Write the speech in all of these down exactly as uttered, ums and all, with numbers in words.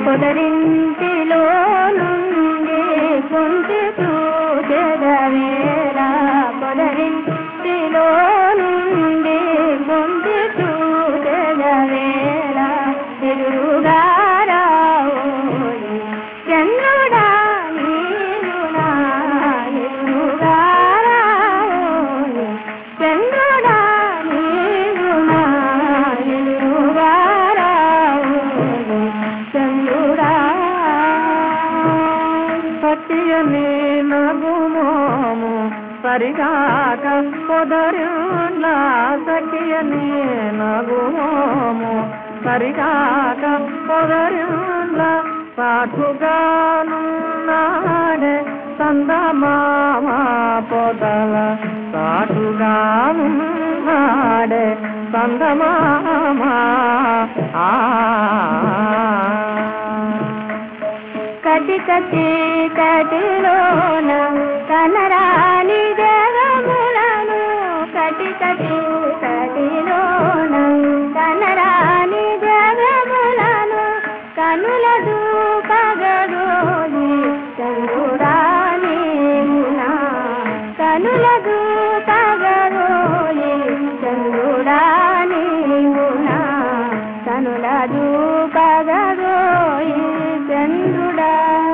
పొదరింటిలో నుండి కొంచె చూచెదవేళ పొదరింటిలో నుండి కొంచె చూచెదవేళ ఎదురుగా రావోయి చంద్రుడా నీవునా ఎదురుగా రావోయి చంద్రుడా నీవునా ఎదురుగా రావోయి చంద్రుడా సత్యని నగుమోము సరిగాక పొదరున్న సఖ్యని నగుమోము సరిగాక పొదరున్న సాటుగానున్నాడే సందమామ పొదల సాటుగానున్నాడే సందమామ ఆ కటి కటి కటిలోన కనరాని జగములను కటి కటి కటిలోన కనరాని జగములను కనుల దూపగరోని చంద్రుడా నీవునా కనుల దూపగరోని చంద్రుడా నీవునా కనుల దూపగరోయి చంద్రుడా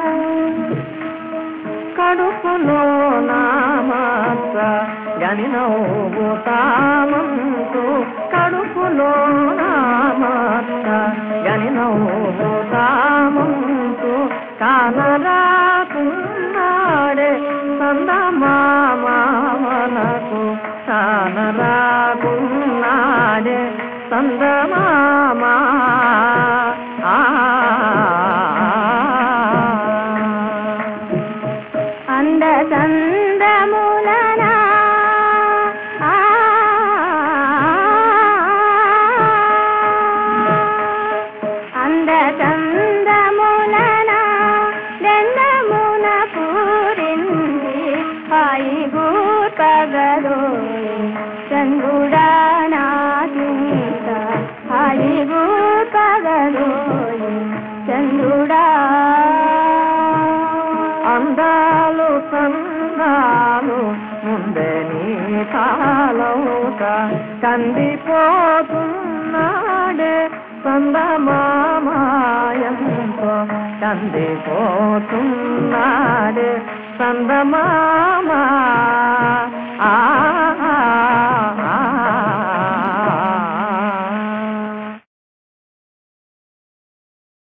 కడుపులో నామాత్ర గని నవ్వు తామంతు కడుపులో నామాత్ర గని నవ్వు తామంతు కానరాకున్నాడే సందమామనకు కానరాకున్నాడే సందమామ అంద సందములనా అంద సందములనా దెందమున పూరింది హాయి గూర్పగరోయి చంద్రుడా నాచింత హాయి గూర్పగరోయి చంద్రుడా అందాలు సందాలు ముందే నీ తాలౌక కందిపోతున్నాడే సందమామాయంతో కందిపోతున్నాడే సందమామా